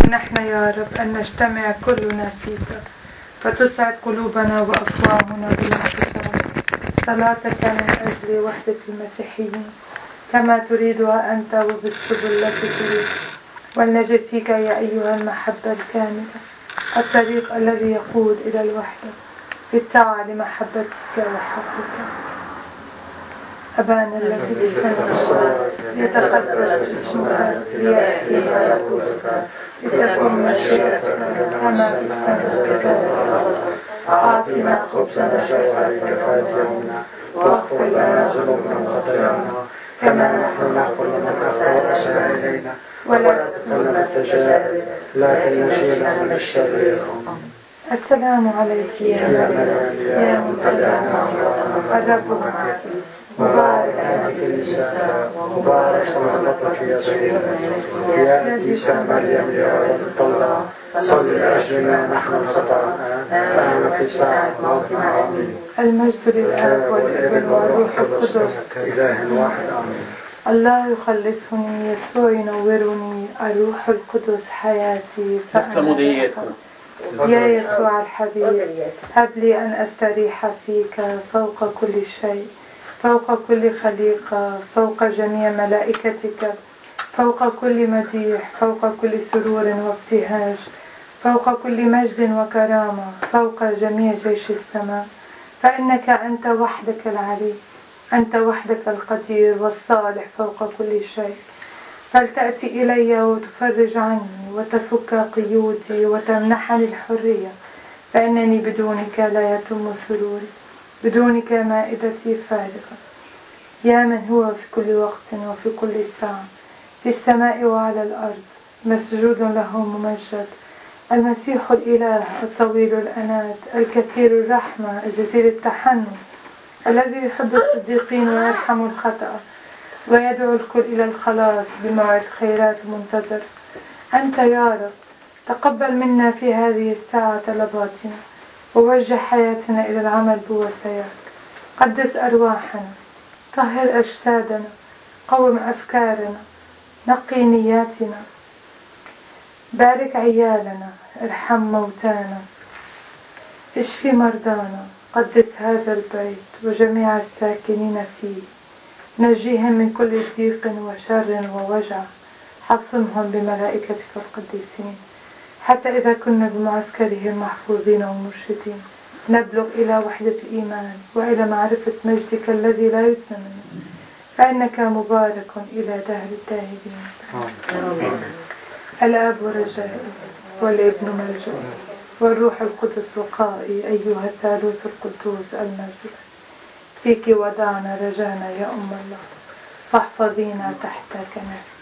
امنحنا يا رب أن نجتمع كلنا فيك فتسعد قلوبنا وأفواهنا بالانتشار صلاتك من أجل وحدة المسيحيين كما تريدها أنت وبالسبل التي تريد، ولنجد فيك يا أيها المحبة الكاملة الطريق الذي يقود إلى الوحدة بالطاعة لمحبتك وحقك. أبانا الذي في السماوات يتقدس اسمك ليأتي ملكوتك لتكن مشيئتك كما في السماء كذلك. أعطنا خبزنا كفاية يومنا واغفر لنا ذنوبنا وخطايانا كما نحن نغفر لمن أخطأ إلينا ولا تدخلنا في التجارب لكن نجينا من الشرير. السلام عليك يا مريم يا ممتلئة نعمة الرب معك مبارك أنت في النساء ومبارك ثمر بطنك يا زينب يا عيسى مريم يا ولد الله صل لأجلنا نحن الخطأ الآن في ساعة موتنا آمين. المجد للآب والابن والروح القدس إله واحد آمين. الله يخلصني يسوع ينورني الروح القدس حياتي فأنا يا يسوع الحبيب هب لي أن أستريح فيك فوق كل شيء فوق كل خليقة فوق جميع ملائكتك فوق كل مديح فوق كل سرور وابتهاج فوق كل مجد وكرامة فوق جميع جيش السماء فإنك أنت وحدك العلي أنت وحدك القدير والصالح فوق كل شيء. فلتأتي إلي وتفرج عني وتفك قيودي وتمنحني الحرية فإنني بدونك لا يتم سروري بدونك مائدتي فارغة. يا من هو في كل وقت وفي كل ساعة في السماء وعلى الأرض مسجود له ممجد المسيح الإله الطويل الأنات الكثير الرحمة الجزيل التحنن الذي يحب الصديقين ويرحم الخطأ ويدعو الكل إلى الخلاص بموعد خيرات منتظر. أنت يا رب تقبل منا في هذه الساعة طلباتنا ووجه حياتنا إلى العمل بوصاياك. قدس أرواحنا طهر أجسادنا قوم أفكارنا نقي نياتنا بارك عيالنا ارحم موتانا اشفي مرضانا قدس هذا البيت وجميع الساكنين فيه نجيهم من كل ضيق وشر ووجع حصنهم بملائكتك القديسين حتى إذا كنا بمعسكرهم محفوظين ومرشدين نبلغ إلى وحدة الإيمان وإلى معرفة مجدك الذي لا يتم فإنك مبارك إلى دهر الداهرين. الآب ورجائي والابن ملجئي والروح القدس رقائي أيها الثالوث القدوس المجد فيك وضعنا رجانا يا أم الله فاحفظينا تحت كنفك.